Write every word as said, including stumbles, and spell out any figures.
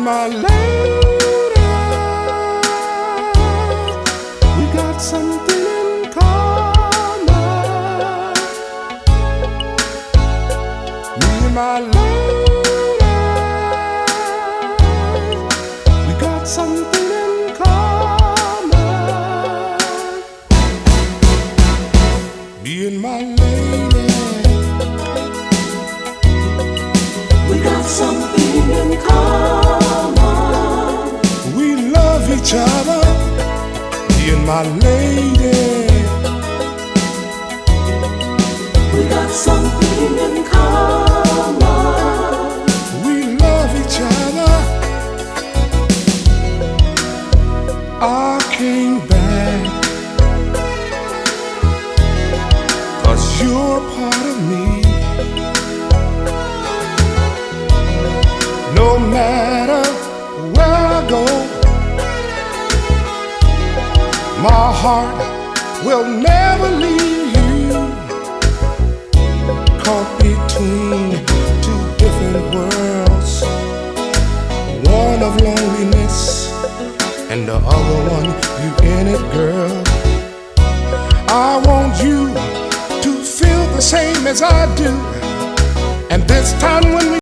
and my lady, we got something in common. Me and my lady, we got something in common. Me and my lady, we got something in common. we love each other. Me and my lady, we got something in common. we love each other. I came back 'cause you're a part of me. No matter where I go, my heart will never leave you. Caught between two different worlds, one of loneliness and the other one, you in it, girl. I want you to feel the same as I do, and this time when we